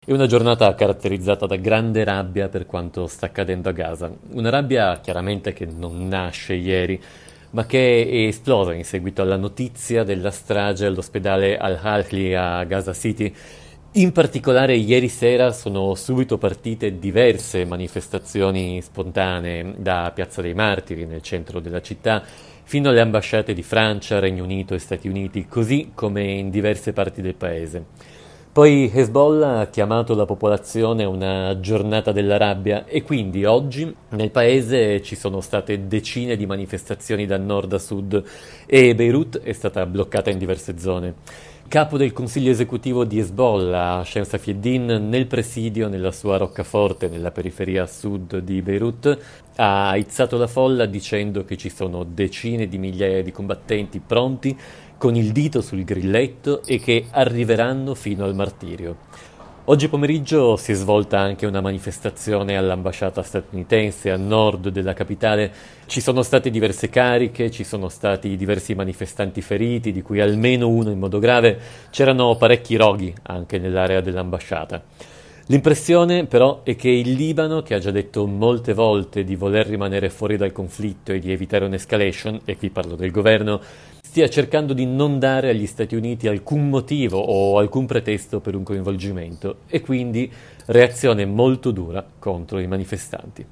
È una giornata caratterizzata da grande rabbia per quanto sta accadendo a Gaza. Una rabbia chiaramente che non nasce ieri, ma che è esplosa in seguito alla notizia della strage all'ospedale Al-Ahli a Gaza City. In particolare ieri sera sono subito partite diverse manifestazioni spontanee da Piazza dei Martiri, nel centro della città, fino alle ambasciate di Francia, Regno Unito e Stati Uniti, così come in diverse parti del paese. Poi Hezbollah ha chiamato la popolazione a una giornata della rabbia e quindi oggi nel paese ci sono state decine di manifestazioni da nord a sud e Beirut è stata bloccata in diverse zone. Capo del consiglio esecutivo di Hezbollah, Hashem Safieddin, nel presidio nella sua roccaforte nella periferia sud di Beirut, ha aizzato la folla dicendo che ci sono decine di migliaia di combattenti pronti con il dito sul grilletto e che arriveranno fino al martirio. Oggi pomeriggio si è svolta anche una manifestazione all'ambasciata statunitense a nord della capitale. Ci sono state diverse cariche, ci sono stati diversi manifestanti feriti, di cui almeno uno in modo grave. C'erano parecchi roghi anche nell'area dell'ambasciata. L'impressione però è che il Libano, che ha già detto molte volte di voler rimanere fuori dal conflitto e di evitare un'escalation, e qui parlo del governo, stia cercando di non dare agli Stati Uniti alcun motivo o alcun pretesto per un coinvolgimento e quindi reazione molto dura contro i manifestanti.